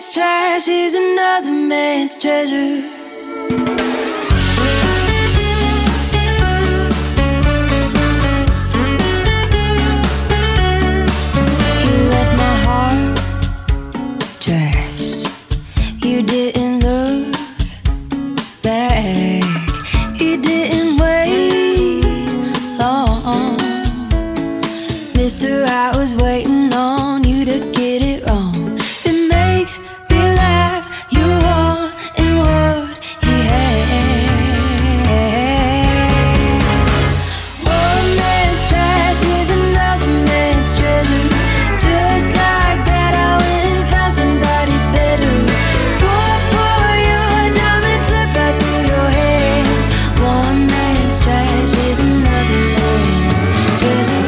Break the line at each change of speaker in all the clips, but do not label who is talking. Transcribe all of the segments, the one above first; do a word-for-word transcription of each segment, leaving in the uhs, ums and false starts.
man's trash is another man's treasure. You left my heart trashed. You didn't look back. You didn't wait long. Mister, I was waiting on you to get it wrong. It makes me laugh. You wanting what he has. One man's trash is another man's treasure. Just like that, I went and found somebody better. Boy, boy, your diamond slipped right through your hands. One man's trash is another man's treasure.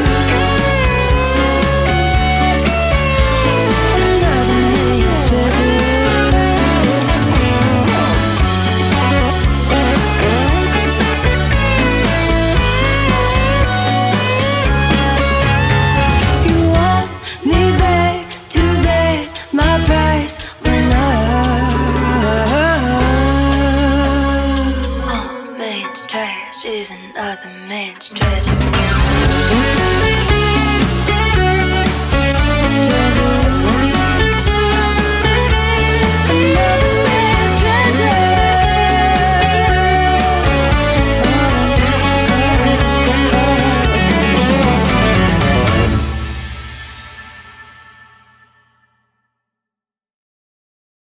Is another man's treasure.